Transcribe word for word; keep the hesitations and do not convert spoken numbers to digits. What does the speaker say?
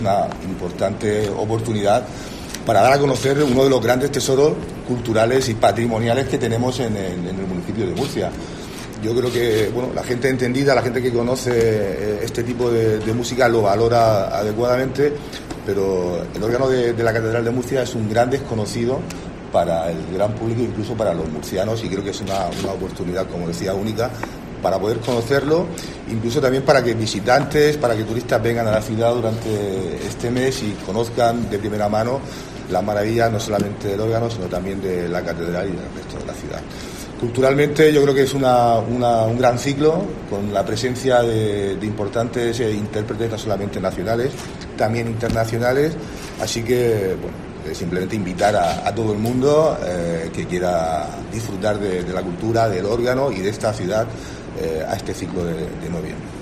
Una importante oportunidad para dar a conocer uno de los grandes tesoros culturales y patrimoniales que tenemos en el, en el municipio de Murcia. Yo creo que bueno, la gente entendida, la gente que conoce este tipo de, de música lo valora adecuadamente, pero el órgano de, de la Catedral de Murcia es un gran desconocido para el gran público, incluso para los murcianos, y creo que es una, una oportunidad, como decía, única para poder conocerlo, incluso también para que visitantes, para que turistas vengan a la ciudad durante este mes y conozcan de primera mano las maravillas no solamente del órgano, sino también de la catedral y del resto de la ciudad. Culturalmente yo creo que es una, una, un gran ciclo, con la presencia de, de importantes intérpretes no solamente nacionales, también internacionales, así que bueno, simplemente invitar a, a todo el mundo eh, que quiera disfrutar de, de la cultura, del órgano y de esta ciudad eh, a este ciclo de, de noviembre.